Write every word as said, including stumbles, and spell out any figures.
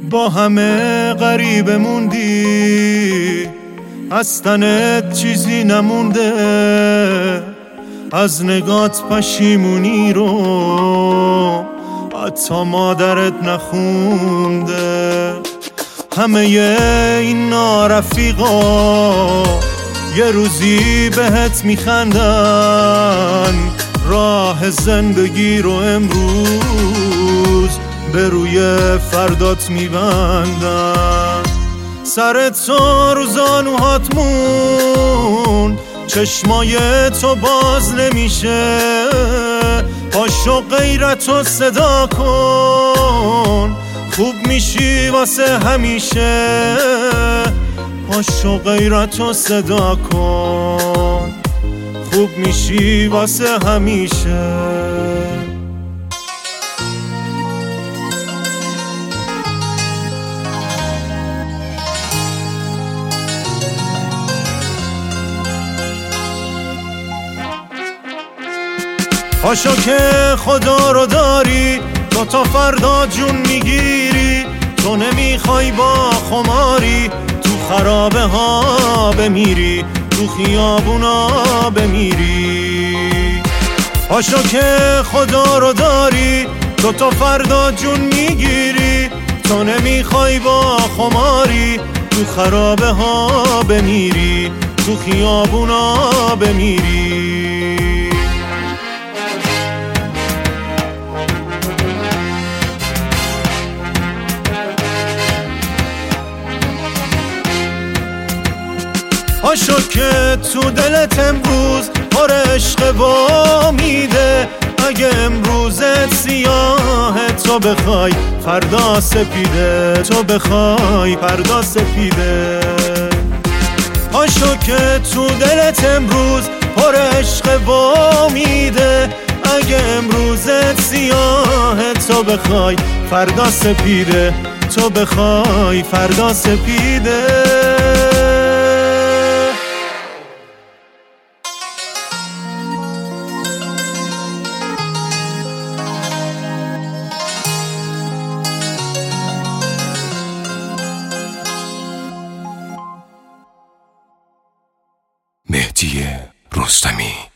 با همه غریب موندی، از تنت چیزی نمونده، از نگات پشیمونی رو حتی مادرت نخونده. همه این نارفیقا یه روزی بهت میخندن، راه زندگی رو امروز به روی فردات میبندن. سرت تو رو زانوهات موند، چشمای تو باز نمیشه، پاشو غیرتو صدا کن، خوب میشی واسه همیشه. پاشو غیرتو صدا کن، خوب میشی واسه همیشه. پاشو که خدا رو داری، تو تا فردا جون میگیری، تو نمیخوای با خماری تو خرابه ها بمیری، تو خیابونا بمیری. پاشو که خدا رو داری، تو تا فردا جون میگیری، تو نمیخوای با خماری تو خرابه ها بمیری، تو خیابونا بمیری. پاشو که تو دلت امروز پر عشق و امیده، اگه امروزت سیاه تو بخوای فردا سپیده، تو بخوای فردا سپیده. پاشو که تو دلت امروز پر عشق و امیده، اگه امروزت سیاه تو بخوای فردا سپیده، تو بخوای فردا سپیده. مهدی رستمی.